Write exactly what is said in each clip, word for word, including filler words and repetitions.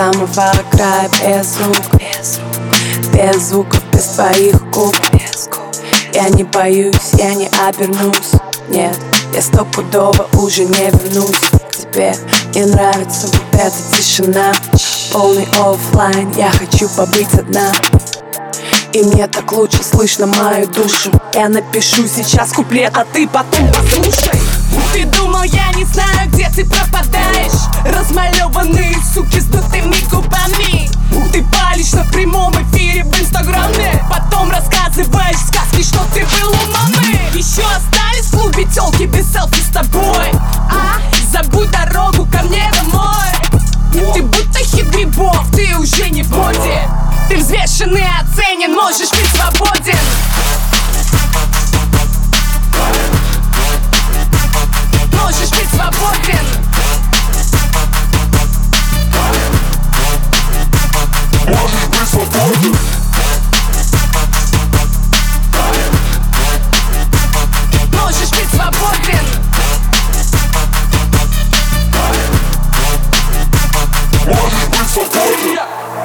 самого края, без звука, без звуков, без твоих губ. Я не боюсь, я не обернусь. Нет, я стопудово уже не вернусь к тебе. Мне нравится вот эта тишина, полный оффлайн, я хочу побыть одна. И мне так лучше слышно мою душу. Я напишу сейчас куплет, а ты потом послушай. Ты думал, я не знаю, где ты пропадаешь? Размалеванные суки с дутыми губами. Ты палишь на прямом эфире в инстаграме, потом рассказываешь сказки, что ты был у мамы. Еще остались в клубе тёлки без селфи с тобой. А, забудь дорогу ко мне домой. Ты будто хит грибов, ты уже не в моде. Ты взвешен и оценен, можешь быть свободен. Можешь быть свободен. Можешь быть свободен. Можешь быть свободен. Можешь быть свободен.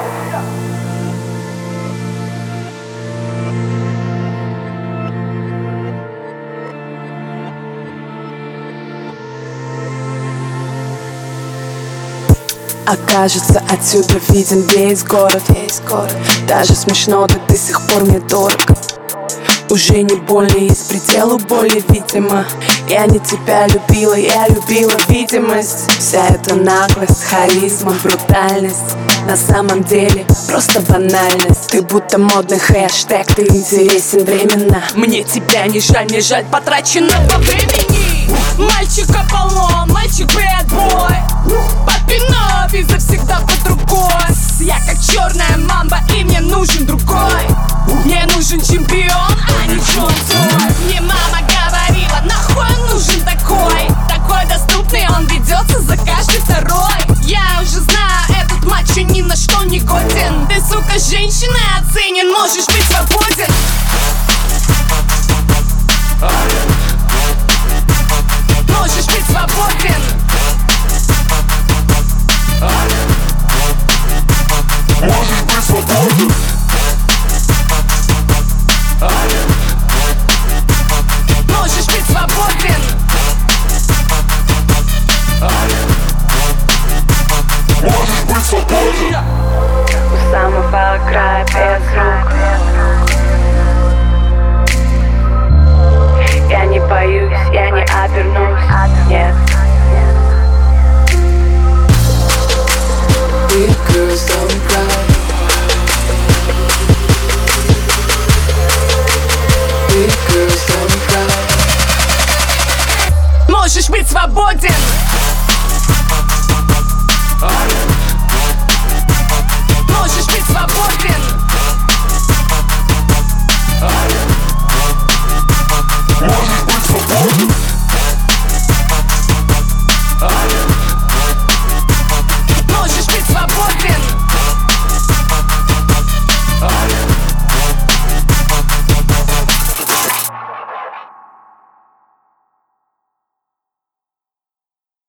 Окажется, отсюда виден весь город, весь город. Даже смешно, да до сих пор мне дорог. Уже не больно, из предела боли, видимо. Я не тебя любила, я любила видимость. Вся эта наглость, харизма, брутальность на самом деле просто банальность. Ты будто модный хэштег, ты интересен временно. Мне тебя не жаль, не жаль потраченного времени. Мальчика полно, мальчик бэдбой. Папинови завсегда под рукой. Я как черная мамба, и мне нужен другой. Мне нужен чемпион, а не Джон Цой. Мне мама говорила, нахуй он нужен такой. Такой доступный, он ведется за каждый второй. Я уже знаю, этот мачо ни на что не годен. Ты, сука, женщина оценен, можешь быть свободен. Можешь быть свободен.